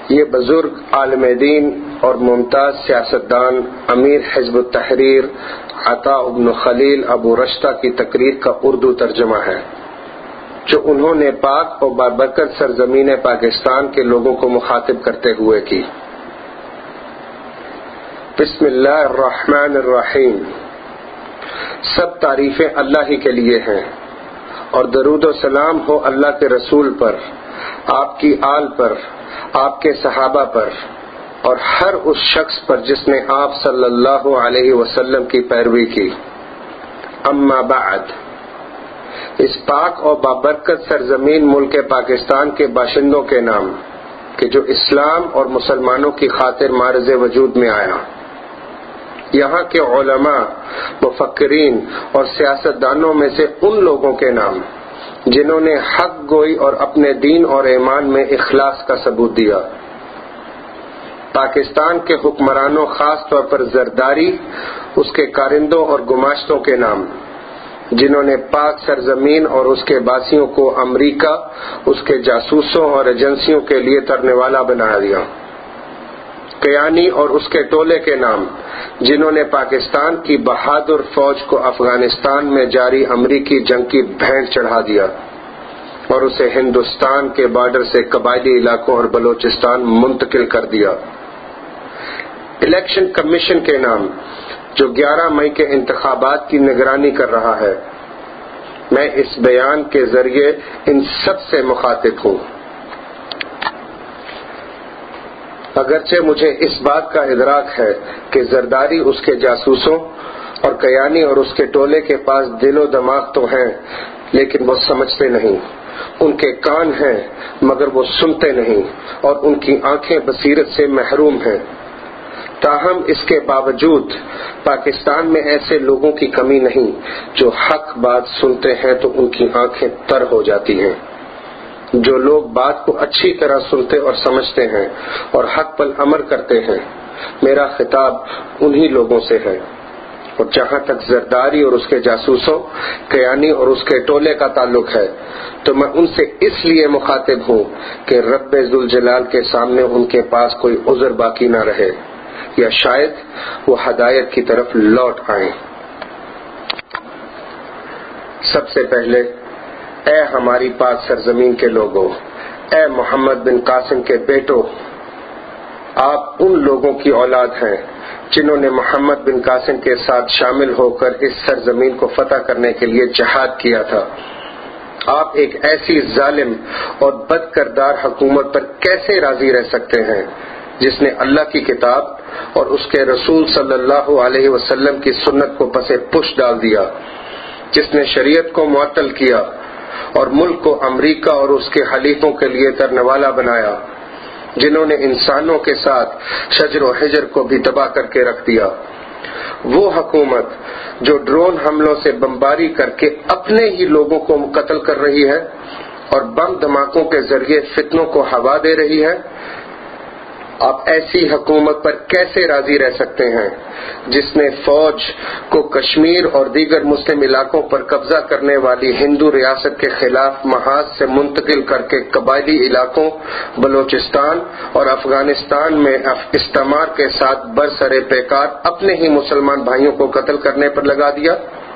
یہ بزرگ عالم دین اور ممتاز سیاستدان امیر حزب التحریر عطا بن خلیل ابو رشتہ کی تقریر کا اردو ترجمہ ہے، جو انہوں نے پاک اور بابرکت سرزمین پاکستان کے لوگوں کو مخاطب کرتے ہوئے کی۔ بسم اللہ الرحمن الرحیم۔ سب تعریفیں اللہ ہی کے لیے ہیں، اور درود و سلام ہو اللہ کے رسول پر، آپ کی آل پر، آپ کے صحابہ پر، اور ہر اس شخص پر جس نے آپ صلی اللہ علیہ وسلم کی پیروی کی۔ اما بعد، اس پاک اور بابرکت سرزمین ملک پاکستان کے باشندوں کے نام کہ جو اسلام اور مسلمانوں کی خاطر معرض وجود میں آیا، یہاں کے علماء، مفکرین اور سیاستدانوں میں سے ان لوگوں کے نام جنہوں نے حق گوئی اور اپنے دین اور ایمان میں اخلاص کا ثبوت دیا، پاکستان کے حکمرانوں خاص طور پر زرداری، اس کے کارندوں اور گماشتوں کے نام جنہوں نے پاک سرزمین اور اس کے باسیوں کو امریکہ، اس کے جاسوسوں اور ایجنسیوں کے لیے ترنے والا بنا دیا، کیانی اور اس کے ٹولے کے نام جنہوں نے پاکستان کی بہادر فوج کو افغانستان میں جاری امریکی جنگ کی بھینٹ چڑھا دیا اور اسے ہندوستان کے بارڈر سے قبائلی علاقوں اور بلوچستان منتقل کر دیا، الیکشن کمیشن کے نام جو 11 مئی کے انتخابات کی نگرانی کر رہا ہے۔ میں اس بیان کے ذریعے ان سب سے مخاطب ہوں، اگرچہ مجھے اس بات کا ادراک ہے کہ زرداری اس کے جاسوسوں اور کیانی اور اس کے ٹولے کے پاس دل و دماغ تو ہیں، لیکن وہ سمجھتے نہیں، ان کے کان ہیں مگر وہ سنتے نہیں، اور ان کی آنکھیں بصیرت سے محروم ہیں۔ تاہم اس کے باوجود پاکستان میں ایسے لوگوں کی کمی نہیں جو حق بات سنتے ہیں تو ان کی آنکھیں تر ہو جاتی ہیں، جو لوگ بات کو اچھی طرح سنتے اور سمجھتے ہیں اور حق پر عمل کرتے ہیں۔ میرا خطاب انہی لوگوں سے ہے۔ اور جہاں تک زرداری اور اس کے جاسوسوں، کیانی اور اس کے ٹولے کا تعلق ہے تو میں ان سے اس لیے مخاطب ہوں کہ رب ذوالجلال کے سامنے ان کے پاس کوئی عذر باقی نہ رہے، یا شاید وہ ہدایت کی طرف لوٹ آئیں۔ سب سے پہلے، اے ہماری پاک سرزمین کے لوگوں، اے محمد بن قاسم کے بیٹو، آپ ان لوگوں کی اولاد ہیں جنہوں نے محمد بن قاسم کے ساتھ شامل ہو کر اس سرزمین کو فتح کرنے کے لیے جہاد کیا تھا۔ آپ ایک ایسی ظالم اور بد کردار حکومت پر کیسے راضی رہ سکتے ہیں جس نے اللہ کی کتاب اور اس کے رسول صلی اللہ علیہ وسلم کی سنت کو پس پش ڈال دیا، جس نے شریعت کو معطل کیا اور ملک کو امریکہ اور اس کے حلیفوں کے لیے ترنے والا بنایا، جنہوں نے انسانوں کے ساتھ شجر و حجر کو بھی تباہ کر کے رکھ دیا۔ وہ حکومت جو ڈرون حملوں سے بمباری کر کے اپنے ہی لوگوں کو قتل کر رہی ہے اور بم دھماکوں کے ذریعے فتنوں کو ہوا دے رہی ہے، آپ ایسی حکومت پر کیسے راضی رہ سکتے ہیں جس نے فوج کو کشمیر اور دیگر مسلم علاقوں پر قبضہ کرنے والی ہندو ریاست کے خلاف محاذ سے منتقل کر کے قبائلی علاقوں، بلوچستان اور افغانستان میں استعمار کے ساتھ برسر پیکار اپنے ہی مسلمان بھائیوں کو قتل کرنے پر لگا دیا؟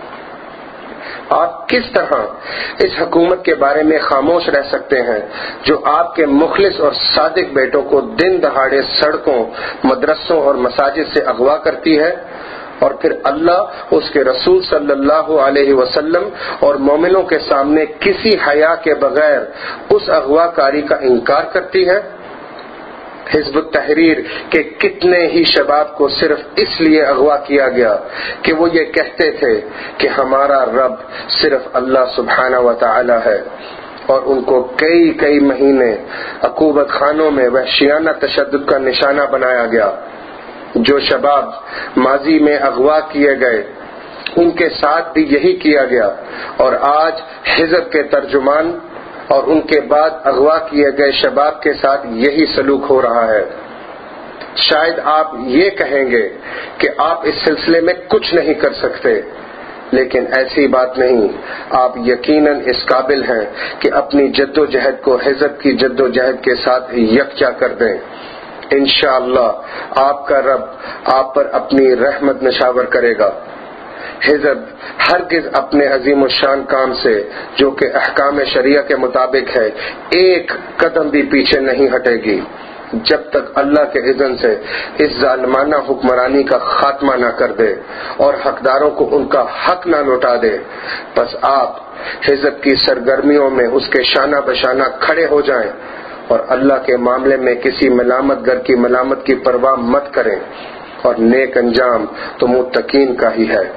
آپ کس طرح اس حکومت کے بارے میں خاموش رہ سکتے ہیں جو آپ کے مخلص اور صادق بیٹوں کو دن دہاڑے سڑکوں، مدرسوں اور مساجد سے اغوا کرتی ہے، اور پھر اللہ، اس کے رسول صلی اللہ علیہ وسلم اور مومنوں کے سامنے کسی حیا کے بغیر اس اغوا کاری کا انکار کرتی ہے؟ حزب التحریر کے کتنے ہی شباب کو صرف اس لیے اغوا کیا گیا کہ وہ یہ کہتے تھے کہ ہمارا رب صرف اللہ سبحانہ و تعالی ہے، اور ان کو کئی مہینے عقوبت خانوں میں وحشیانہ تشدد کا نشانہ بنایا گیا۔ جو شباب ماضی میں اغوا کیے گئے ان کے ساتھ بھی یہی کیا گیا، اور آج حزب کے ترجمان اور ان کے بعد اغوا کیے گئے شباب کے ساتھ یہی سلوک ہو رہا ہے۔ شاید آپ یہ کہیں گے کہ آپ اس سلسلے میں کچھ نہیں کر سکتے، لیکن ایسی بات نہیں، آپ یقیناً اس قابل ہیں کہ اپنی جد و جہد کو حزب کی جد و جہد کے ساتھ یکجا کر دیں انشاءاللہ آپ کا رب آپ پر اپنی رحمت نشاور کرے گا۔ حزب ہرگز اپنے عظیم الشان کام سے جو کہ احکام شریعہ کے مطابق ہے ایک قدم بھی پیچھے نہیں ہٹے گی جب تک اللہ کے اذن سے اس ظالمانہ حکمرانی کا خاتمہ نہ کر دے اور حقداروں کو ان کا حق نہ لوٹا دے۔ بس آپ حزب کی سرگرمیوں میں اس کے شانہ بشانہ کھڑے ہو جائیں اور اللہ کے معاملے میں کسی ملامت گر کی ملامت کی پرواہ مت کریں، اور نیک انجام تو متقین کا ہی ہے۔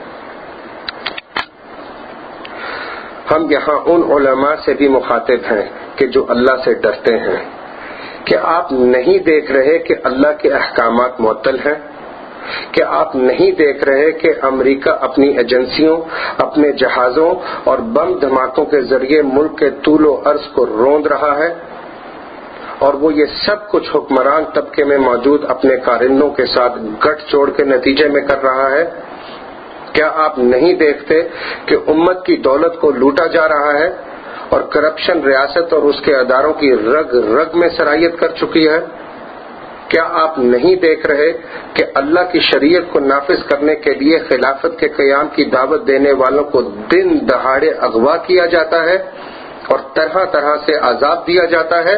ہم یہاں ان علماء سے بھی مخاطب ہیں کہ جو اللہ سے ڈرتے ہیں۔ کہ آپ نہیں دیکھ رہے کہ اللہ کے احکامات معطل ہیں؟ کہ آپ نہیں دیکھ رہے کہ امریکہ اپنی ایجنسیوں، اپنے جہازوں اور بم دھماکوں کے ذریعے ملک کے طول و عرض کو روند رہا ہے؟ اور وہ یہ سب کچھ حکمران طبقے میں موجود اپنے کارندوں کے ساتھ گٹھ جوڑ کے نتیجے میں کر رہا ہے؟ کیا آپ نہیں دیکھتے کہ امت کی دولت کو لوٹا جا رہا ہے اور کرپشن ریاست اور اس کے اداروں کی رگ رگ میں سرایت کر چکی ہے؟ کیا آپ نہیں دیکھ رہے کہ اللہ کی شریعت کو نافذ کرنے کے لیے خلافت کے قیام کی دعوت دینے والوں کو دن دہاڑے اغوا کیا جاتا ہے اور طرح طرح سے عذاب دیا جاتا ہے؟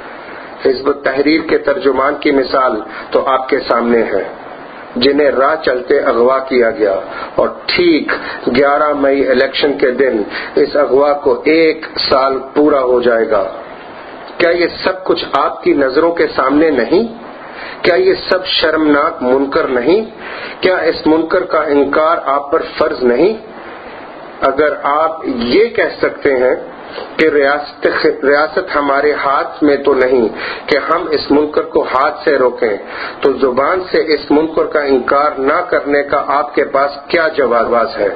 حزب التحریر کے ترجمان کی مثال تو آپ کے سامنے ہے، جنہیں راہ چلتے اغوا کیا گیا، اور ٹھیک 11 مئی الیکشن کے دن اس اغوا کو 1 سال پورا ہو جائے گا۔ کیا یہ سب کچھ آپ کی نظروں کے سامنے نہیں؟ کیا یہ سب شرمناک منکر نہیں؟ کیا اس منکر کا انکار آپ پر فرض نہیں؟ اگر آپ یہ کہہ سکتے ہیں کہ ریاست ہمارے ہاتھ میں تو نہیں کہ ہم اس منکر کو ہاتھ سے روکیں، تو زبان سے اس منکر کا انکار نہ کرنے کا آپ کے پاس کیا جواز ہے؟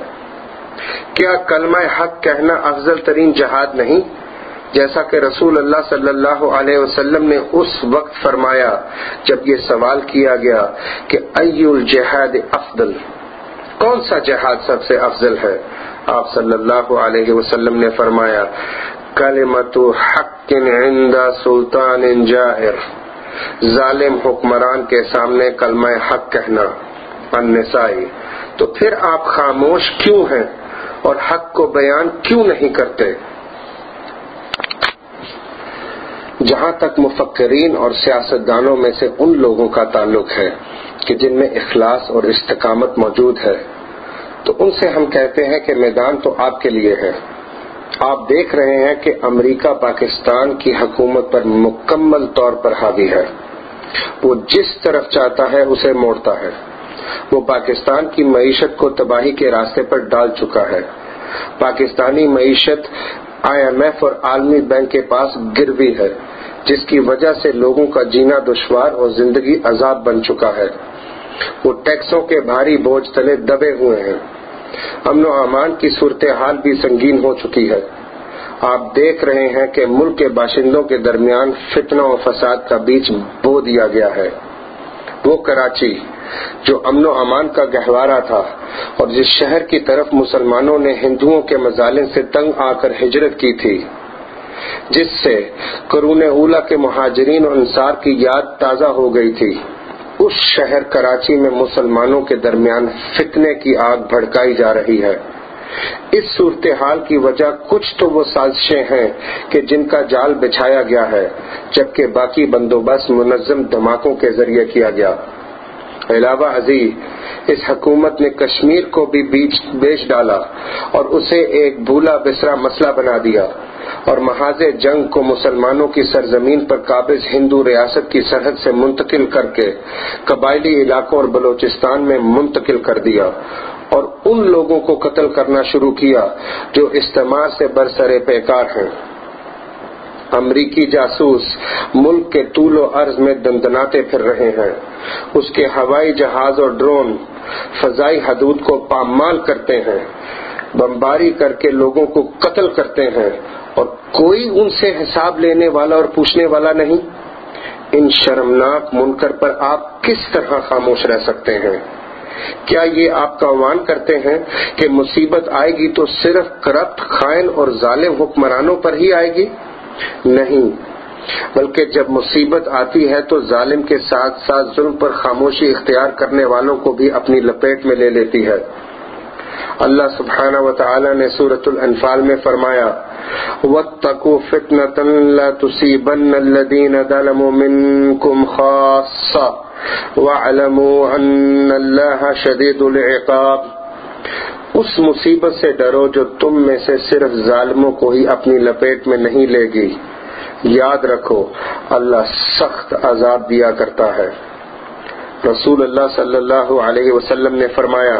کیا کلمہ حق کہنا افضل ترین جہاد نہیں؟ جیسا کہ رسول اللہ صلی اللہ علیہ وسلم نے اس وقت فرمایا جب یہ سوال کیا گیا کہ ای الجہاد افضل، کون سا جہاد سب سے افضل ہے؟ آپ صلی اللہ علیہ وسلم نے فرمایا کلمۃ حق عند سلطان جائر، ظالم حکمران کے سامنے کلمہ حق کہنا۔ النسائی۔ تو پھر آپ خاموش کیوں ہیں اور حق کو بیان کیوں نہیں کرتے؟ جہاں تک مفکرین اور سیاستدانوں میں سے ان لوگوں کا تعلق ہے کہ جن میں اخلاص اور استقامت موجود ہے، تو ان سے ہم کہتے ہیں کہ میدان تو آپ کے لیے ہے۔ آپ دیکھ رہے ہیں کہ امریکہ پاکستان کی حکومت پر مکمل طور پر حاوی ہے۔ وہ جس طرف چاہتا ہے اسے موڑتا ہے۔ وہ پاکستان کی معیشت کو تباہی کے راستے پر ڈال چکا ہے۔ پاکستانی معیشت IMF اور عالمی بینک کے پاس گروی ہے، جس کی وجہ سے لوگوں کا جینا دشوار اور زندگی عذاب بن چکا ہے۔ وہ ٹیکسوں کے بھاری بوجھ تلے دبے ہوئے ہیں۔ امن و امان کی صورتحال بھی سنگین ہو چکی ہے۔ آپ دیکھ رہے ہیں کہ ملک کے باشندوں کے درمیان فتنہ و فساد کا بیج بو دیا گیا ہے۔ وہ کراچی جو امن و امان کا گہوارہ تھا اور جس شہر کی طرف مسلمانوں نے ہندوؤں کے مظالم سے تنگ آ کر ہجرت کی تھی، جس سے قرون اولیٰ کے مہاجرین اور انصار کی یاد تازہ ہو گئی تھی، اس شہر کراچی میں مسلمانوں کے درمیان فتنے کی آگ بھڑکائی جا رہی ہے۔ اس صورتحال کی وجہ کچھ تو وہ سازشیں ہیں کہ جن کا جال بچھایا گیا ہے، جبکہ باقی بندوبست منظم دھماکوں کے ذریعے کیا گیا۔ علاوہ ازیں اس حکومت نے کشمیر کو بھی بیچ ڈالا اور اسے ایک بھولا بسرا مسئلہ بنا دیا، اور محاذ جنگ کو مسلمانوں کی سرزمین پر قابض ہندو ریاست کی سرحد سے منتقل کر کے قبائلی علاقوں اور بلوچستان میں منتقل کر دیا، اور ان لوگوں کو قتل کرنا شروع کیا جو استعمار سے برسر پیکار ہیں۔ امریکی جاسوس ملک کے طول و عرض میں دندناتے پھر رہے ہیں۔ اس کے ہوائی جہاز اور ڈرون فضائی حدود کو پامال کرتے ہیں، بمباری کر کے لوگوں کو قتل کرتے ہیں، اور کوئی ان سے حساب لینے والا اور پوچھنے والا نہیں۔ ان شرمناک منکر پر آپ کس طرح خاموش رہ سکتے ہیں؟ کیا یہ آپ کا عنوان کرتے ہیں کہ مصیبت آئے گی تو صرف کرپٹ، خائن اور ظالم حکمرانوں پر ہی آئے گی؟ نہیں، بلکہ جب مصیبت آتی ہے تو ظالم کے ساتھ ساتھ ظلم پر خاموشی اختیار کرنے والوں کو بھی اپنی لپیٹ میں لے لیتی ہے۔ اللہ سبحانہ و تعالی نے سورۃ الانفال میں فرمایا وَاتَّقُوا فِتْنَةً لَا تُصِيبَنَّ الَّذِينَ ظَلَمُوا مِنكُمْ خَاصَّةً وَاعْلَمُوا أَنَّ اللَّهَ شَدِيدُ الْعِقَابِ، اس مصیبت سے ڈرو جو تم میں سے صرف ظالموں کو ہی اپنی لپیٹ میں نہیں لے گی، یاد رکھو اللہ سخت عذاب دیا کرتا ہے۔ رسول اللہ صلی اللہ علیہ وسلم نے فرمایا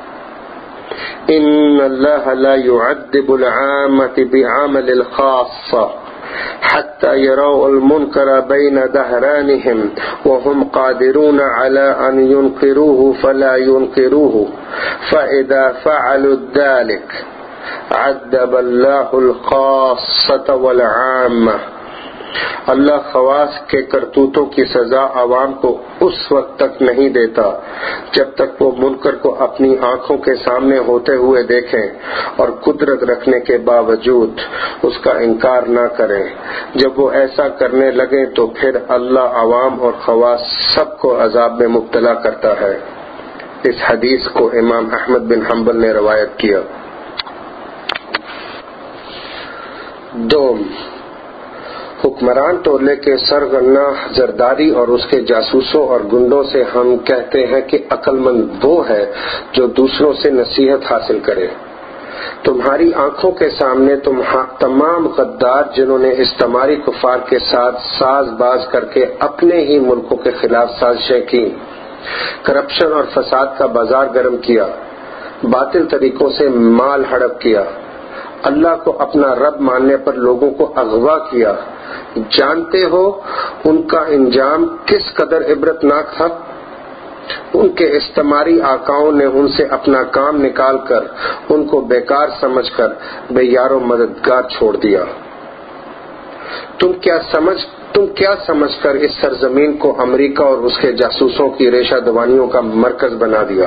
ان اللہ لا يعذب العامة بعمل الخاصة حتى يروا المنكر بين ظهرانهم وهم قادرون على أن ينكروه فلا ينكروه فإذا فعلوا ذلك عذب الله الخاصة والعامة۔ اللہ خواص کے کرتوتوں کی سزا عوام کو اس وقت تک نہیں دیتا جب تک وہ منکر کو اپنی آنکھوں کے سامنے ہوتے ہوئے دیکھیں اور قدرت رکھنے کے باوجود اس کا انکار نہ کریں۔ جب وہ ایسا کرنے لگیں تو پھر اللہ عوام اور خواص سب کو عذاب میں مبتلا کرتا ہے۔ اس حدیث کو امام احمد بن حنبل نے روایت کیا۔ دوم، حکمران ٹولے کے سرغنہ زرداری اور اس کے جاسوسوں اور گنڈوں سے ہم کہتے ہیں کہ عقل مند وہ ہے جو دوسروں سے نصیحت حاصل کرے۔ تمہاری آنکھوں کے سامنے تمام غدار جنہوں نے استعماری کفار کے ساتھ ساز باز کر کے اپنے ہی ملکوں کے خلاف سازشیں کی، کرپشن اور فساد کا بازار گرم کیا، باطل طریقوں سے مال ہڑپ کیا، اللہ کو اپنا رب ماننے پر لوگوں کو اغوا کیا، جانتے ہو ان کا انجام کس قدر عبرتناک تھا؟ ان کے استعماری آقاؤں نے ان سے اپنا کام نکال کر ان کو بیکار سمجھ کر بے یار و مددگار چھوڑ دیا۔ تم کیا سمجھ کر اس سرزمین کو امریکہ اور اس کے جاسوسوں کی ریشہ دوانیوں کا مرکز بنا دیا؟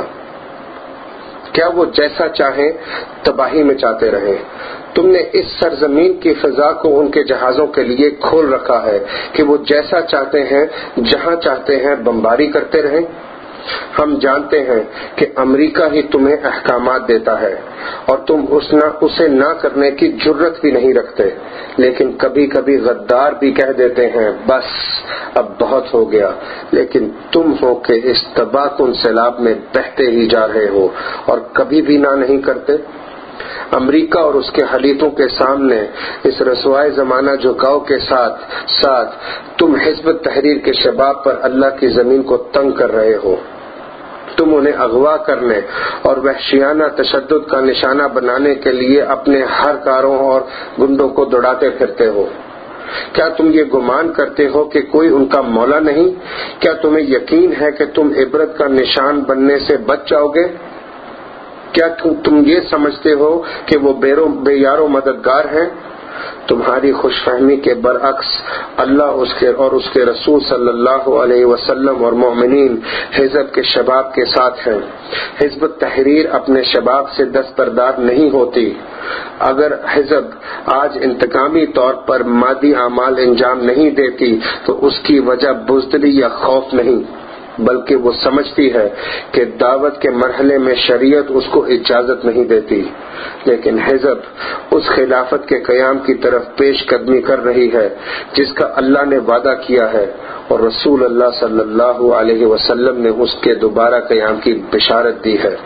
کیا وہ جیسا چاہیں تباہی میں چاہتے رہیں؟ تم نے اس سرزمین کی فضا کو ان کے جہازوں کے لیے کھول رکھا ہے کہ وہ جیسا چاہتے ہیں جہاں چاہتے ہیں بمباری کرتے رہیں۔ ہم جانتے ہیں کہ امریکہ ہی تمہیں احکامات دیتا ہے اور تم اسے نہ کرنے کی جرت بھی نہیں رکھتے، لیکن کبھی کبھی غدار بھی کہہ دیتے ہیں بس اب بہت ہو گیا، لیکن تم ہو کہ اس تباہ کن سیلاب میں بہتے ہی جا رہے ہو اور کبھی بھی نہ نہیں کرتے۔ امریکہ اور اس کے حلیفوں کے سامنے اس رسوائے زمانہ جھکاؤ کے ساتھ ساتھ تم حزب تحریر کے شباب پر اللہ کی زمین کو تنگ کر رہے ہو۔ تم انہیں اغوا کرنے اور وحشیانہ تشدد کا نشانہ بنانے کے لیے اپنے ہر کاروں اور گنڈوں کو دوڑاتے پھرتے ہو۔ کیا تم یہ گمان کرتے ہو کہ کوئی ان کا مولا نہیں؟ کیا تمہیں یقین ہے کہ تم عبرت کا نشان بننے سے بچ جاؤ گے؟ کیا تم یہ سمجھتے ہو کہ وہ بے یار و مددگار ہیں؟ تمہاری خوش فہمی کے برعکس اللہ اس کے رسول صلی اللہ علیہ وسلم اور مومنین حزب کے شباب کے ساتھ ہیں۔ حزب تحریر اپنے شباب سے دستبردار نہیں ہوتی۔ اگر حزب آج انتقامی طور پر مادی اعمال انجام نہیں دیتی تو اس کی وجہ بزدلی یا خوف نہیں، بلکہ وہ سمجھتی ہے کہ دعوت کے مرحلے میں شریعت اس کو اجازت نہیں دیتی، لیکن حزب اس خلافت کے قیام کی طرف پیش قدمی کر رہی ہے جس کا اللہ نے وعدہ کیا ہے اور رسول اللہ صلی اللہ علیہ وسلم نے اس کے دوبارہ قیام کی بشارت دی ہے۔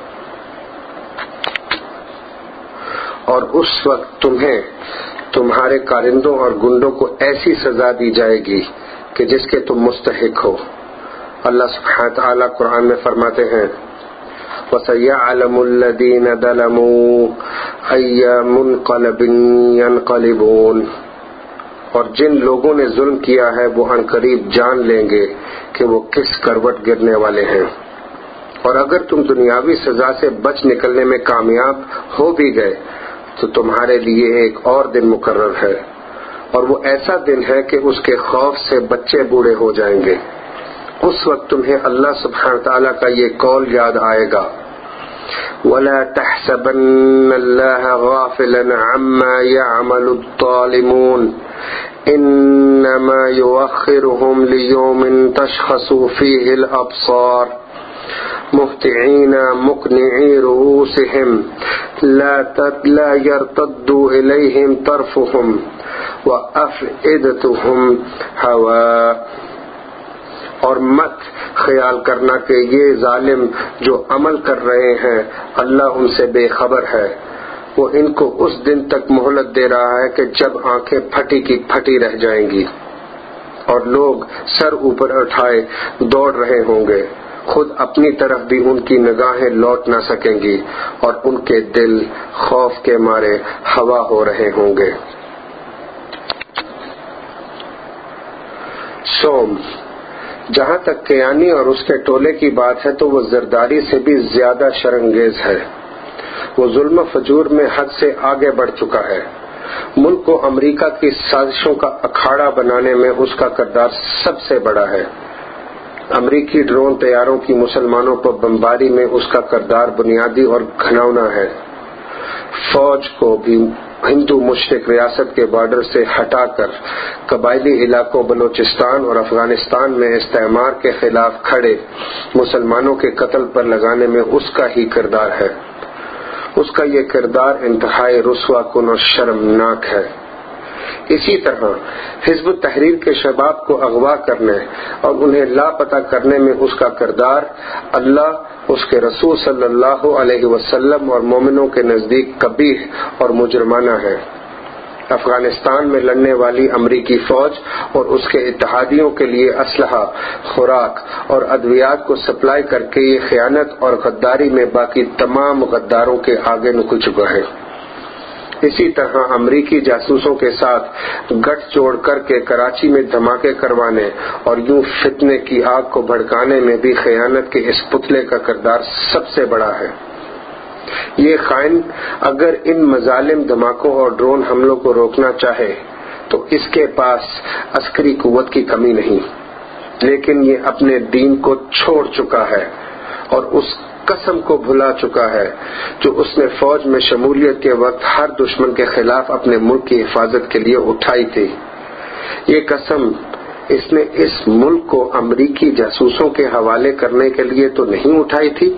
اور اس وقت تمہیں تمہارے کارندوں اور گنڈوں کو ایسی سزا دی جائے گی کہ جس کے تم مستحق ہو۔ اللہ سبحانہ تعالیٰ قرآن میں فرماتے ہیں وَسَيَعْلَمُ الَّذِينَ ظَلَمُوا أَيَّ مُنْقَلَبٍ يَنْقَلِبُونَ، اور جن لوگوں نے ظلم کیا ہے وہ عنقریب جان لیں گے کہ وہ کس کروٹ گرنے والے ہیں۔ اور اگر تم دنیاوی سزا سے بچ نکلنے میں کامیاب ہو بھی گئے تو تمہارے لیے ایک اور دن مقرر ہے، اور وہ ایسا دن ہے کہ اس کے خوف سے بچے بوڑھے ہو جائیں گے۔ اس وقت تمہیں اللہ سبحانہ تعالیٰ کا یہ قول یاد آئے گا وَلَا تَحْسَبَنَّ اللَّهَ غَافِلًا عَمَّا يَعْمَلُ الظَّالِمُونَ، انما یؤخرهم لیوم تشخص فیہ الابصار مہطعین مقنعی رؤوسهم لا يرتد الیہم طرفهم وافئدتهم ہواء. اور مت خیال کرنا کہ یہ ظالم جو عمل کر رہے ہیں اللہ ان سے بے خبر ہے. وہ ان کو اس دن تک مہلت دے رہا ہے کہ جب آنکھیں پھٹی کی پھٹی رہ جائیں گی اور لوگ سر اوپر اٹھائے دوڑ رہے ہوں گے. خود اپنی طرف بھی ان کی نگاہیں لوٹ نہ سکیں گی اور ان کے دل خوف کے مارے ہوا ہو رہے ہوں گے. سوم. جہاں تک کیانی اور اس کے ٹولے کی بات ہے تو وہ زرداری سے بھی زیادہ شرمگیز ہے. وہ ظلم و فجور میں حد سے آگے بڑھ چکا ہے. ملک کو امریکہ کی سازشوں کا اکھاڑا بنانے میں اس کا کردار سب سے بڑا ہے. امریکی ڈرون طیاروں کی مسلمانوں پر بمباری میں اس کا کردار بنیادی اور گھناؤنا ہے. فوج کو بھی ہندو مشرق ریاست کے بارڈر سے ہٹا کر قبائلی علاقوں بلوچستان اور افغانستان میں استعمار کے خلاف کھڑے مسلمانوں کے قتل پر لگانے میں اس کا ہی کردار ہے. اس کا یہ کردار انتہائی رسوا کن اور شرمناک ہے. اسی طرح حزب التحریر کے شباب کو اغوا کرنے اور انہیں لاپتہ کرنے میں اس کا کردار اللہ، اس کے رسول صلی اللہ علیہ وسلم اور مومنوں کے نزدیک قبیح اور مجرمانہ ہے. افغانستان میں لڑنے والی امریکی فوج اور اس کے اتحادیوں کے لیے اسلحہ، خوراک اور ادویات کو سپلائی کر کے یہ خیانت اور غداری میں باقی تمام غداروں کے آگے نکل چکا ہے. اسی طرح امریکی جاسوسوں کے ساتھ گٹھ جوڑ کر کے کراچی میں دھماکے کروانے اور یوں فتنے کی آگ کو بھڑکانے میں بھی خیانت کے اس پتلے کا کردار سب سے بڑا ہے. یہ خائن اگر ان مظالم دھماکوں اور ڈرون حملوں کو روکنا چاہے تو اس کے پاس عسکری قوت کی کمی نہیں، لیکن یہ اپنے دین کو چھوڑ چکا ہے اور اس قسم کو بھلا چکا ہے جو اس نے فوج میں شمولیت کے وقت ہر دشمن کے خلاف اپنے ملک کی حفاظت کے لیے اٹھائی تھی. یہ قسم اس نے اس ملک کو امریکی جاسوسوں کے حوالے کرنے کے لیے تو نہیں اٹھائی تھی.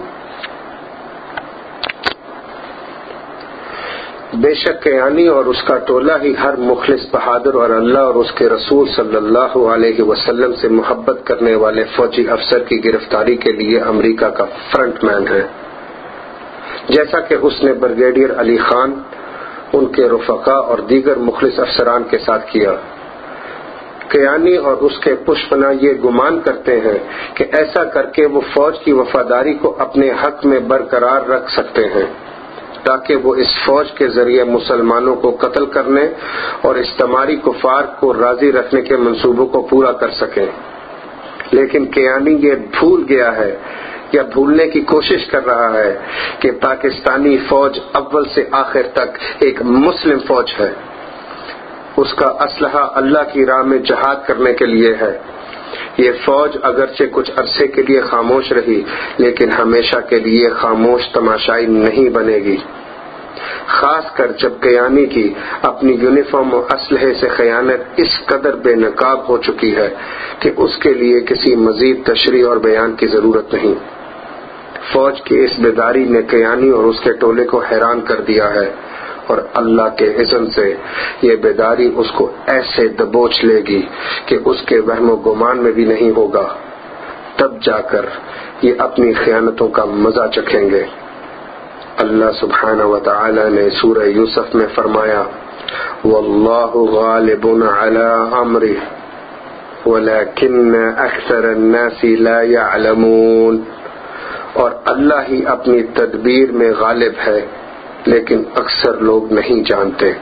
بے شک کیانی اور اس کا ٹولہ ہی ہر مخلص بہادر اور اللہ اور اس کے رسول صلی اللہ علیہ وسلم سے محبت کرنے والے فوجی افسر کی گرفتاری کے لیے امریکہ کا فرنٹ مین ہے، جیسا کہ اس نے بریگیڈیئر علی خان، ان کے رفقا اور دیگر مخلص افسران کے ساتھ کیا. کیانی اور اس کے پشپنا یہ گمان کرتے ہیں کہ ایسا کر کے وہ فوج کی وفاداری کو اپنے حق میں برقرار رکھ سکتے ہیں تاکہ وہ اس فوج کے ذریعے مسلمانوں کو قتل کرنے اور استعماری کفار کو راضی رکھنے کے منصوبوں کو پورا کر سکیں. لیکن کیانی یہ بھول گیا ہے یا بھولنے کی کوشش کر رہا ہے کہ پاکستانی فوج اول سے آخر تک ایک مسلم فوج ہے. اس کا اسلحہ اللہ کی راہ میں جہاد کرنے کے لیے ہے. یہ فوج اگرچہ کچھ عرصے کے لیے خاموش رہی لیکن ہمیشہ کے لیے خاموش تماشائی نہیں بنے گی، خاص کر جب کیانی کی اپنی یونیفارم و اسلحے سے خیانت اس قدر بے نقاب ہو چکی ہے کہ اس کے لیے کسی مزید تشریح اور بیان کی ضرورت نہیں. فوج کی اس بیداری نے کیانی اور اس کے ٹولے کو حیران کر دیا ہے اور اللہ کے اذن سے یہ بیداری اس کو ایسے دبوچ لے گی کہ اس کے وہم و گمان میں بھی نہیں ہوگا. تب جا کر یہ اپنی خیانتوں کا مزہ چکھیں گے. اللہ سبحانہ و تعالی نے سورہ یوسف میں فرمایا واللہ غالب علی امرہ ولکن اکثر الناس لا يعلمون، اور اللہ ہی اپنی تدبیر میں غالب ہے لیکن اکثر لوگ نہیں جانتے.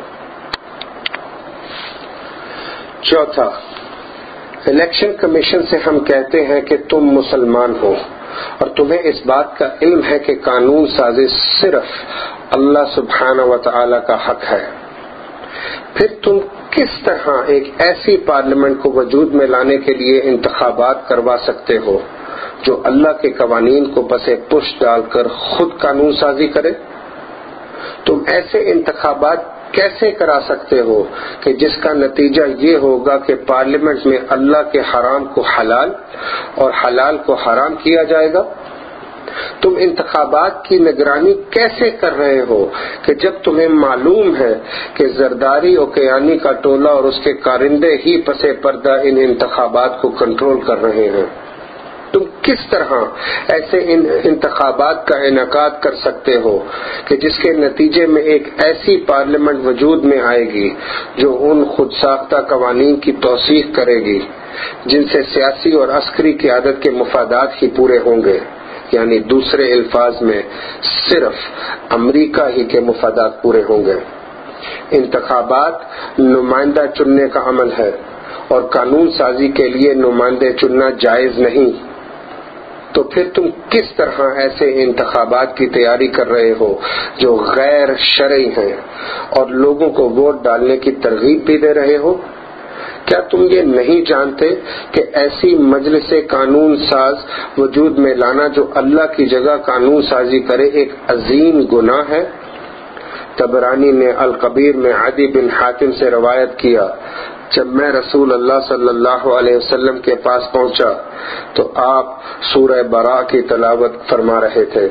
چوتھا، الیکشن کمیشن سے ہم کہتے ہیں کہ تم مسلمان ہو اور تمہیں اس بات کا علم ہے کہ قانون سازی صرف اللہ سبحانہ و تعالی کا حق ہے. پھر تم کس طرح ایک ایسی پارلیمنٹ کو وجود میں لانے کے لیے انتخابات کروا سکتے ہو جو اللہ کے قوانین کو بس پش ڈال کر خود قانون سازی کرے؟ تم ایسے انتخابات کیسے کرا سکتے ہو کہ جس کا نتیجہ یہ ہوگا کہ پارلیمنٹ میں اللہ کے حرام کو حلال اور حلال کو حرام کیا جائے گا؟ تم انتخابات کی نگرانی کیسے کر رہے ہو کہ جب تمہیں معلوم ہے کہ زرداری اور کیانی کا ٹولہ اور اس کے کارندے ہی پس پردہ ان انتخابات کو کنٹرول کر رہے ہیں؟ تم کس طرح ایسے انتخابات کا انعقاد کر سکتے ہو کہ جس کے نتیجے میں ایک ایسی پارلیمنٹ وجود میں آئے گی جو ان خود ساختہ قوانین کی توثیق کرے گی جن سے سیاسی اور عسکری قیادت کے مفادات ہی پورے ہوں گے، یعنی دوسرے الفاظ میں صرف امریکہ ہی کے مفادات پورے ہوں گے۔ انتخابات نمائندہ چننے کا عمل ہے اور قانون سازی کے لیے نمائندے چننا جائز نہیں، تو پھر تم کس طرح ایسے انتخابات کی تیاری کر رہے ہو جو غیر شرعی ہیں اور لوگوں کو ووٹ ڈالنے کی ترغیب بھی دے رہے ہو؟ کیا تم یہ نہیں جانتے کہ ایسی مجلس قانون ساز وجود میں لانا جو اللہ کی جگہ قانون سازی کرے ایک عظیم گناہ ہے؟ طبرانی نے الکبیر میں عدی بن حاتم سے روایت کیا، جب میں رسول اللہ صلی اللہ علیہ وسلم کے پاس پہنچا تو آپ سورہ براء کی تلاوت فرما رہے تھے،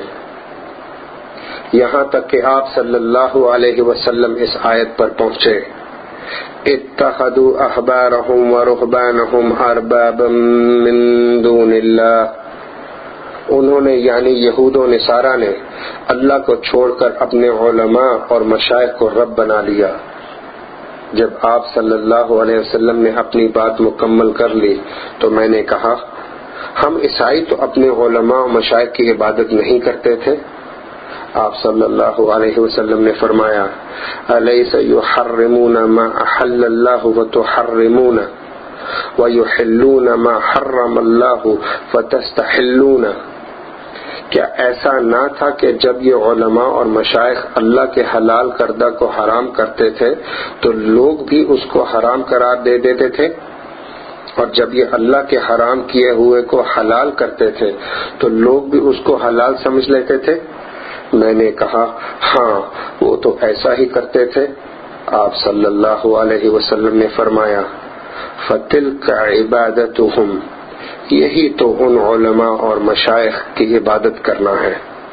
یہاں تک کہ آپ صلی اللہ علیہ وسلم اس آیت پر پہنچے، اتخذوا احبارهم ورهبانهم اربابا من دون اللہ، انہوں نے یعنی یہود و نصارہ نے اللہ کو چھوڑ کر اپنے علماء اور مشائخ کو رب بنا لیا۔ جب آپ صلی اللہ علیہ وسلم نے اپنی بات مکمل کر لی تو میں نے کہا، ہم عیسائی تو اپنے علماء و مشائخ کی عبادت نہیں کرتے تھے؟ آپ صلی اللہ علیہ وسلم نے فرمایا، الیس یحرمون ما احل اللہ وتحرمون ویحلون ما حرم اللہ فتستحلون، کیا ایسا نہ تھا کہ جب یہ علماء اور مشائخ اللہ کے حلال کردہ کو حرام کرتے تھے تو لوگ بھی اس کو حرام قرار دے دیتے تھے، اور جب یہ اللہ کے حرام کیے ہوئے کو حلال کرتے تھے تو لوگ بھی اس کو حلال سمجھ لیتے تھے؟ میں نے کہا، ہاں وہ تو ایسا ہی کرتے تھے۔ آپ صلی اللہ علیہ وسلم نے فرمایا، فَتِلْكَ عِبَادَتُهُمْ، یہی تو ان علماء اور مشائخ کی عبادت کرنا ہے۔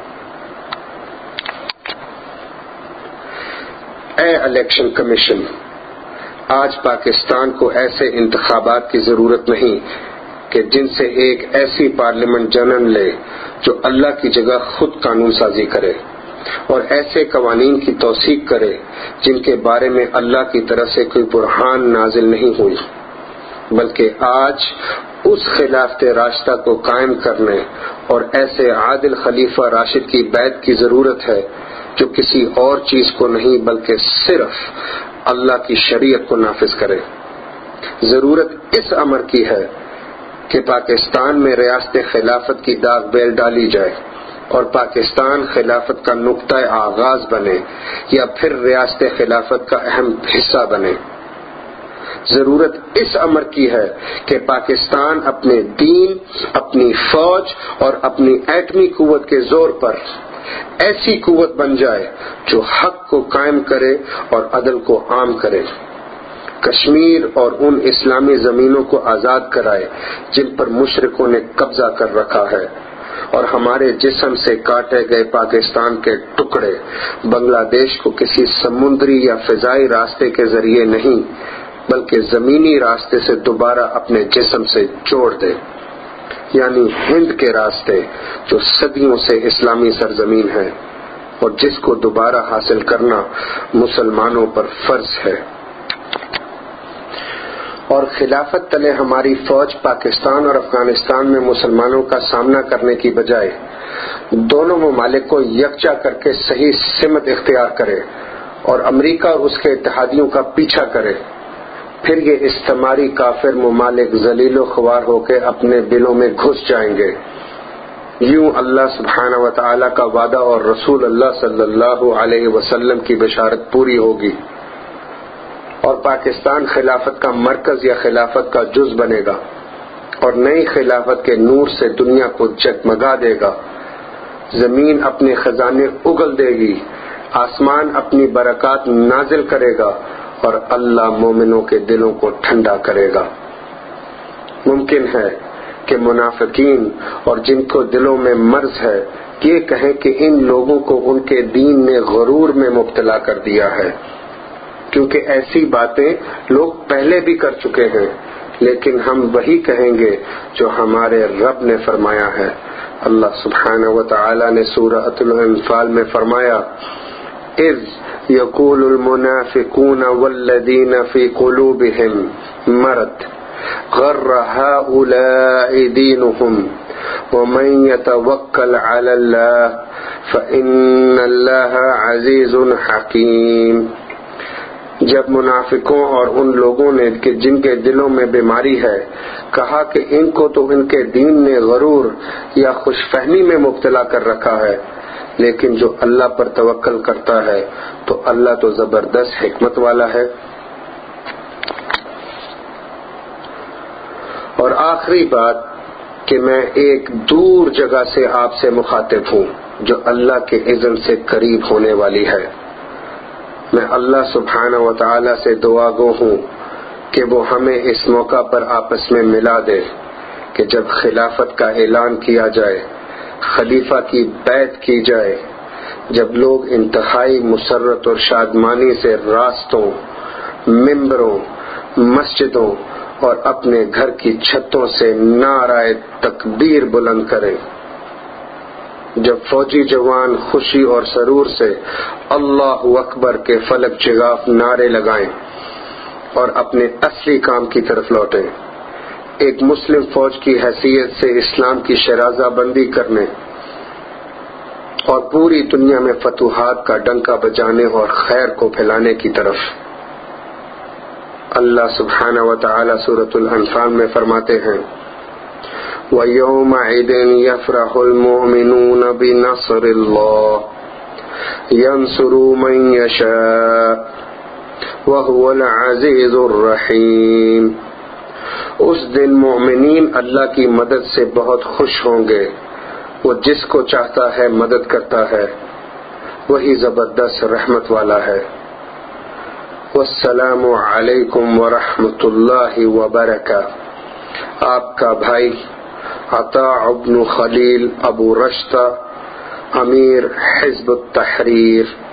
اے الیکشن کمیشن، آج پاکستان کو ایسے انتخابات کی ضرورت نہیں کہ جن سے ایک ایسی پارلیمنٹ جنم لے جو اللہ کی جگہ خود قانون سازی کرے اور ایسے قوانین کی توثیق کرے جن کے بارے میں اللہ کی طرف سے کوئی برہان نازل نہیں ہوئی، بلکہ آج اس خلافت راستہ کو قائم کرنے اور ایسے عادل خلیفہ راشد کی بیعت کی ضرورت ہے جو کسی اور چیز کو نہیں بلکہ صرف اللہ کی شریعت کو نافذ کرے۔ ضرورت اس امر کی ہے کہ پاکستان میں ریاست خلافت کی داغ بیل ڈالی جائے اور پاکستان خلافت کا نقطہ آغاز بنے یا پھر ریاست خلافت کا اہم حصہ بنے۔ ضرورت اس امر کی ہے کہ پاکستان اپنے دین، اپنی فوج اور اپنی ایٹمی قوت کے زور پر ایسی قوت بن جائے جو حق کو قائم کرے اور عدل کو عام کرے، کشمیر اور ان اسلامی زمینوں کو آزاد کرائے جن پر مشرکوں نے قبضہ کر رکھا ہے، اور ہمارے جسم سے کاٹے گئے پاکستان کے ٹکڑے بنگلہ دیش کو کسی سمندری یا فضائی راستے کے ذریعے نہیں بلکہ زمینی راستے سے دوبارہ اپنے جسم سے جوڑ دے، یعنی ہند کے راستے جو صدیوں سے اسلامی سرزمین ہے اور جس کو دوبارہ حاصل کرنا مسلمانوں پر فرض ہے۔ اور خلافت تلے ہماری فوج پاکستان اور افغانستان میں مسلمانوں کا سامنا کرنے کی بجائے دونوں ممالک کو یکجا کر کے صحیح سمت اختیار کرے اور امریکہ اور اس کے اتحادیوں کا پیچھا کرے، پھر یہ استعماری کافر ممالک ذلیل و خوار ہو کے اپنے دلوں میں گھس جائیں گے۔ یوں اللہ سبحانہ و تعالی کا وعدہ اور رسول اللہ صلی اللہ علیہ وسلم کی بشارت پوری ہوگی اور پاکستان خلافت کا مرکز یا خلافت کا جز بنے گا اور نئی خلافت کے نور سے دنیا کو جگمگا دے گا۔ زمین اپنے خزانے اگل دے گی، آسمان اپنی برکات نازل کرے گا اور اللہ مومنوں کے دلوں کو ٹھنڈا کرے گا۔ ممکن ہے کہ منافقین اور جن کو دلوں میں مرض ہے یہ کہیں کہ ان لوگوں کو ان کے دین نے غرور میں مبتلا کر دیا ہے، کیونکہ ایسی باتیں لوگ پہلے بھی کر چکے ہیں، لیکن ہم وہی کہیں گے جو ہمارے رب نے فرمایا ہے۔ اللہ سبحانہ و تعالی نے سورہ الانفال میں فرمایا، اذ یقول المنافقون والذین فی قلوبہم مرض غر هؤلاء دینہم ومن یتوکل علی اللہ فإن اللہ عزیز حکیم۔ جب منافقوں اور ان لوگوں نے کہ جن کے دلوں میں بیماری ہے کہا کہ ان کو تو ان کے دین نے غرور یا خوش فہمی میں مبتلا کر رکھا ہے، لیکن جو اللہ پر توکل کرتا ہے تو اللہ تو زبردست حکمت والا ہے۔ اور آخری بات کہ میں ایک دور جگہ سے آپ سے مخاطب ہوں جو اللہ کے اذن سے قریب ہونے والی ہے۔ میں اللہ سبحانہ و تعالی سے دعا گو ہوں کہ وہ ہمیں اس موقع پر آپس میں ملا دے کہ جب خلافت کا اعلان کیا جائے، خلیفہ کی بیعت کی جائے، جب لوگ انتہائی مسرت اور شادمانی سے راستوں، ممبروں، مسجدوں اور اپنے گھر کی چھتوں سے نعرہ تکبیر بلند کریں، جب فوجی جوان خوشی اور سرور سے اللہ اکبر کے فلک چگاف نعرے لگائیں اور اپنے اصلی کام کی طرف لوٹیں، ایک مسلم فوج کی حیثیت سے اسلام کی شرازہ بندی کرنے اور پوری دنیا میں فتوحات کا ڈنکا بجانے اور خیر کو پھیلانے کی طرف۔ اللہ سبحانہ و تعالی سورۃ الانفال میں فرماتے ہیں، وَيَوْمَئِذٍ يَفْرَحُ الْمُؤْمِنُونَ بِنَصْرِ اللَّهِ يَنْصُرُ مَن يَشَاءُ وَهُوَ الْعَزِيزُ الرَّحِيمُ۔ اس دن مومنین اللہ کی مدد سے بہت خوش ہوں گے، وہ جس کو چاہتا ہے مدد کرتا ہے، وہی زبردست رحمت والا ہے۔ والسلام علیکم ورحمۃ اللہ وبرکاتہ۔ آپ کا بھائی عطاء بن خلیل ابو رشتہ، امیر حزب التحریر۔